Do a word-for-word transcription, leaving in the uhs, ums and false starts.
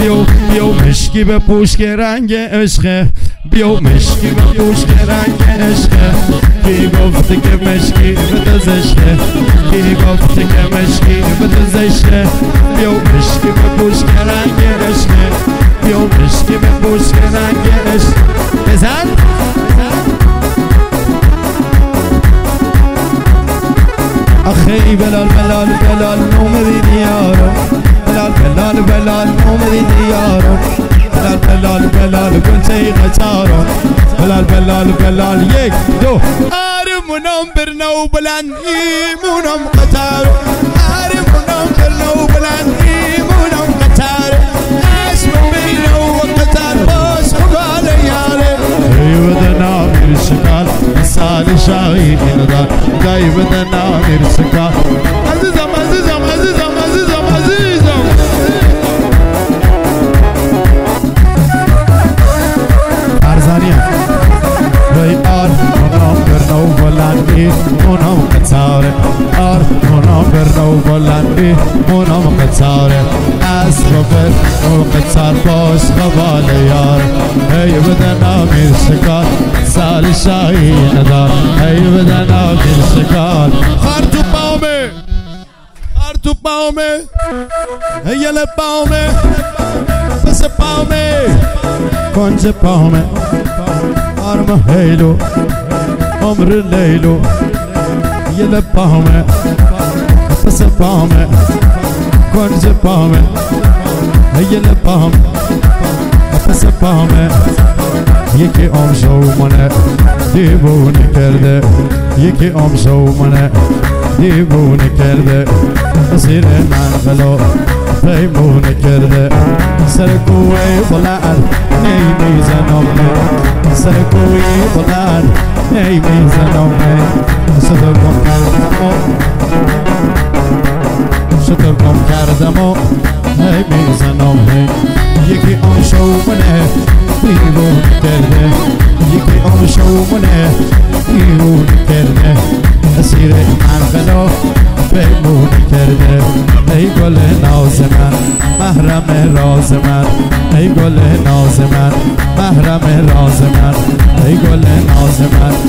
بیو بیو مشکی به پوش که رنگ عشقه، بیو مشکی به پوش که رنگ عشقه. کی گفته که مشکی به دزشته، کی گفته که مشکی به دزشته. بیو مشکی به پوش که رنگ عشقه، بیو مشکی به پوش که رنگ عشق. بزن آخی بلال بلال بلال اومدی یارو، بلال بلال بلال اومدی یارو، بلال بلال بلال گلچه قطارو، بلال بلال بلال یک دو. آرمونم برنو بلند ایمونم قطارو، آرمونم برنو بلند ایمونم قطارو. اسم بینو و قطار باش خبال یاره. ایودنا میر شکال سال شاهی ندار، ایودنا میر شکال. عزیزم عزیزم عزیزم عزیزم عزیزم. ارزانیم وی آر منام برنو بلندی منام قطاره، آر منام برنو بلندی منام قطاره. اسب برنو قطار باش قبال یار. ای بدنا میر شکال سال شاهی ندار، ای بدنا میر شکال. خار تو پاومه، خار تو پاومه، هیل پاومه، بس پاومه، کنج پاومه. آرم هیلو عمر لیلو، یل پاومه، بس پاومه، کنج پاومه، هیل پاومه، بس پاومه. یکی آمشو منه دیوونه کرده، یکی آمشو منه دیوونه کرده. زیر من غلا پیمونه کرده. سرکوی بلند نیمیزنم من، سرکوی بلند نیمیزنم من. صدا گم کردم و صدا گم کردم و نیمیزنم من. یکی آمشو منه دیوونه کرده، یکی آمشو منه دیوونه کرده. اسیر من غلا پیمونه کرده. ای گل ناز من محرم راز من، ای گل ناز من محرم راز من، ای گل ناز من